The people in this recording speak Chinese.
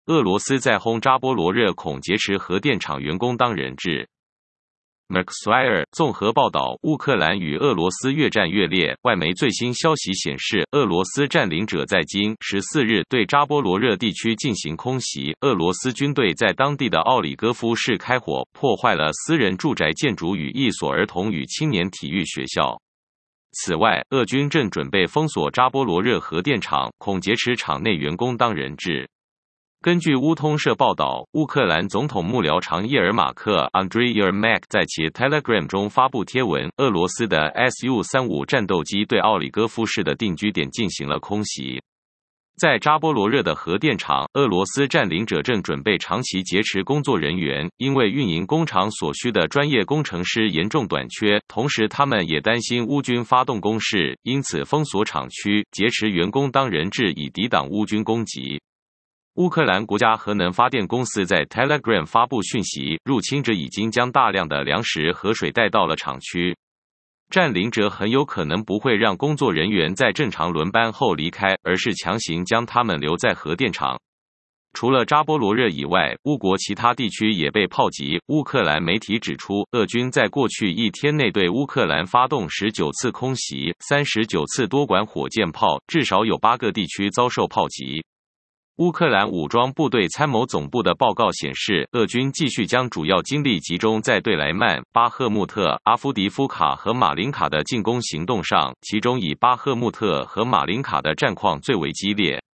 俄罗斯在轰扎波罗热恐劫持核电厂员工当人质。Maxwire 综合报道，乌克兰与俄罗斯越战越烈。外媒最新消息显示，俄罗斯占领者在今14日对扎波罗热地区进行空袭。俄罗斯军队在当地的奥里戈夫市开火，破坏了私人住宅建筑与一所儿童与青年体育学校。此外，俄军正准备封锁扎波罗热核电厂，恐劫持厂内员工当人质。根据乌通社报道，乌克兰总统幕僚长叶尔马克 Andriy Yermak 在其 Telegram 中发布贴文，俄罗斯的 Su-35战斗机对奥里戈夫市的定居点进行了空袭。在扎波罗热的核电厂，俄罗斯占领者正准备长期劫持工作人员，因为运营工厂所需的专业工程师严重短缺，同时他们也担心乌军发动攻势，因此封锁厂区，劫持员工当人质以抵挡乌军攻击。乌克兰国家核能发电公司在 Telegram 发布讯息，入侵者已经将大量的粮食和水带到了厂区。占领者很有可能不会让工作人员在正常轮班后离开，而是强行将他们留在核电厂。除了扎波罗热以外，乌国其他地区也被炮击。乌克兰媒体指出，俄军在过去一天内对乌克兰发动19次空袭，39次多管火箭炮，至少有8个地区遭受炮击。乌克兰武装部队参谋总部的报告显示，俄军继续将主要精力集中在对莱曼、巴赫穆特、阿夫迪夫卡和马林卡的进攻行动上，其中以巴赫穆特和马林卡的战况最为激烈。